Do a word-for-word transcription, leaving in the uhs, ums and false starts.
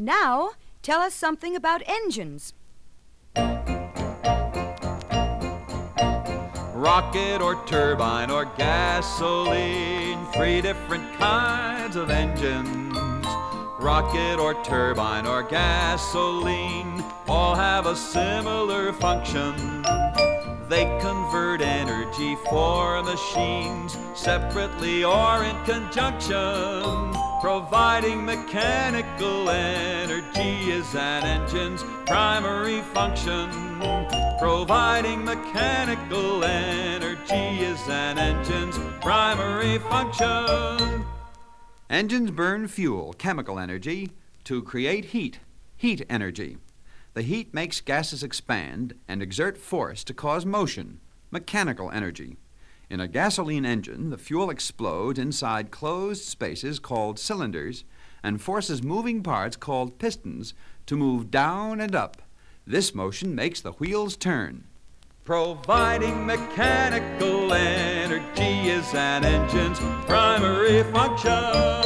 Now, tell us something about engines. Rocket or turbine or gasoline, three different kinds of engines. Rocket or turbine or gasoline all have a similar function. They convert energy for machines separately or in conjunction. Providing mechanical energy is an engine's primary function. Providing mechanical energy is an engine's primary function. Engines burn fuel, chemical energy, to create heat, heat energy. The heat makes gases expand and exert force to cause motion, mechanical energy. In a gasoline engine, the fuel explodes inside closed spaces called cylinders and forces moving parts called pistons to move down and up. This motion makes the wheels turn. Providing mechanical energy is an engine's primary function.